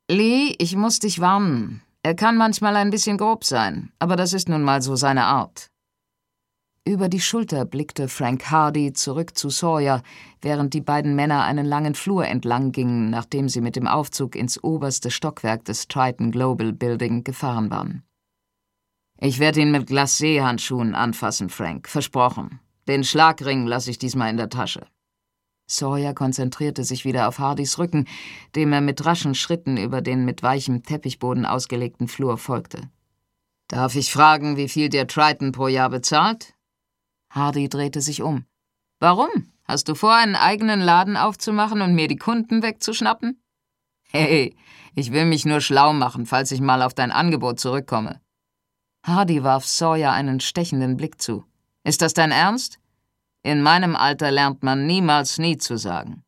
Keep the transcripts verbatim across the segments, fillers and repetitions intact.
Lee, ich muss dich warnen. Er kann manchmal ein bisschen grob sein, aber das ist nun mal so seine Art. Über die Schulter blickte Frank Hardy zurück zu Sawyer, während die beiden Männer einen langen Flur entlang gingen, nachdem sie mit dem Aufzug ins oberste Stockwerk des Triton Global Building gefahren waren. »Ich werde ihn mit Glacé-Handschuhen anfassen, Frank, versprochen. Den Schlagring lasse ich diesmal in der Tasche.« Sawyer konzentrierte sich wieder auf Hardys Rücken, dem er mit raschen Schritten über den mit weichem Teppichboden ausgelegten Flur folgte. »Darf ich fragen, wie viel dir Triton pro Jahr bezahlt?« Hardy drehte sich um. »Warum? Hast du vor, einen eigenen Laden aufzumachen und mir die Kunden wegzuschnappen?« »Hey, ich will mich nur schlau machen, falls ich mal auf dein Angebot zurückkomme.« Hardy warf Sawyer einen stechenden Blick zu. »Ist das dein Ernst? In meinem Alter lernt man niemals nie zu sagen.«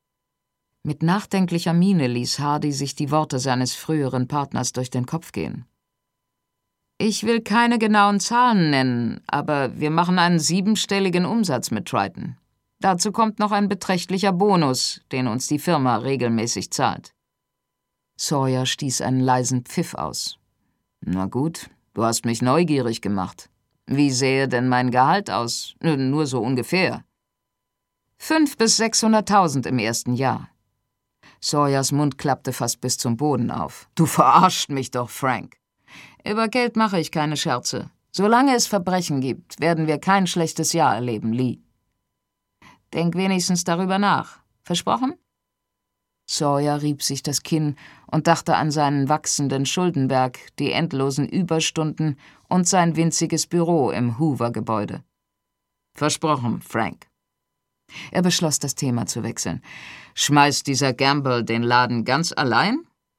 Mit nachdenklicher Miene ließ Hardy sich die Worte seines früheren Partners durch den Kopf gehen. »Ich will keine genauen Zahlen nennen, aber wir machen einen siebenstelligen Umsatz mit Triton. Dazu kommt noch ein beträchtlicher Bonus, den uns die Firma regelmäßig zahlt.« Sawyer stieß einen leisen Pfiff aus. »Na gut, du hast mich neugierig gemacht. Wie sähe denn mein Gehalt aus? Nur so ungefähr.« »Fünf bis sechshunderttausend im ersten Jahr.« Sawyers Mund klappte fast bis zum Boden auf. »Du verarscht mich doch, Frank.« »Über Geld mache ich keine Scherze. Solange es Verbrechen gibt, werden wir kein schlechtes Jahr erleben, Lee. Denk wenigstens darüber nach. Versprochen?« Sawyer rieb sich das Kinn und dachte an seinen wachsenden Schuldenberg, die endlosen Überstunden und sein winziges Büro im Hoover-Gebäude. »Versprochen, Frank.« Er beschloss, das Thema zu wechseln. »Schmeißt dieser Gamble den Laden ganz allein?«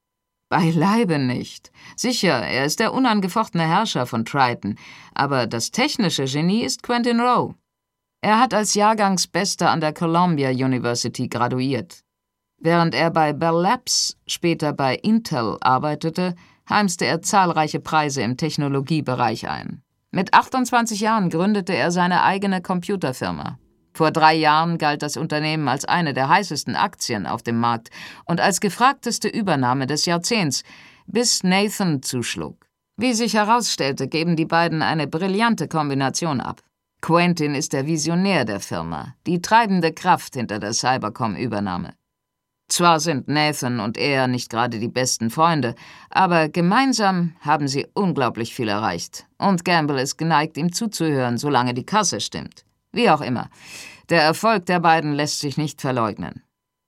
»Beileibe nicht. Sicher, er ist der unangefochtene Herrscher von Triton, aber das technische Genie ist Quentin Rowe. Er hat als Jahrgangsbester an der Columbia University graduiert. Während er bei Bell Labs, später bei Intel arbeitete, heimste er zahlreiche Preise im Technologiebereich ein. Mit achtundzwanzig Jahren gründete er seine eigene Computerfirma. Vor drei Jahren galt das Unternehmen als eine der heißesten Aktien auf dem Markt und als gefragteste Übernahme des Jahrzehnts, bis Nathan zuschlug. Wie sich herausstellte, geben die beiden eine brillante Kombination ab. Quentin ist der Visionär der Firma, die treibende Kraft hinter der Cybercom-Übernahme. Zwar sind Nathan und er nicht gerade die besten Freunde, aber gemeinsam haben sie unglaublich viel erreicht. Und Gamble ist geneigt, ihm zuzuhören, solange die Kasse stimmt. Wie auch immer, der Erfolg der beiden lässt sich nicht verleugnen.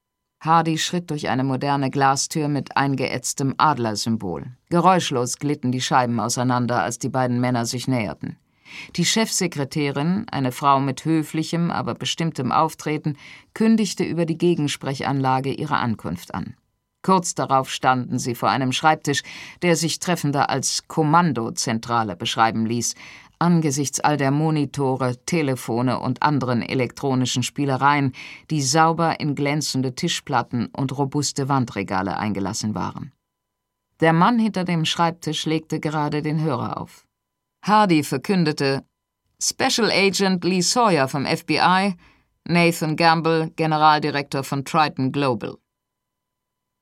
Hardy schritt durch eine moderne Glastür mit eingeätztem Adlersymbol. Geräuschlos glitten die Scheiben auseinander, als die beiden Männer sich näherten. Die Chefsekretärin, eine Frau mit höflichem, aber bestimmtem Auftreten, kündigte über die Gegensprechanlage ihre Ankunft an. Kurz darauf standen sie vor einem Schreibtisch, der sich treffender als Kommandozentrale beschreiben ließ, angesichts all der Monitore, Telefone und anderen elektronischen Spielereien, die sauber in glänzende Tischplatten und robuste Wandregale eingelassen waren. Der Mann hinter dem Schreibtisch legte gerade den Hörer auf. Hardy verkündete: »Special Agent Lee Sawyer vom F B I, Nathan Gamble, Generaldirektor von Triton Global.«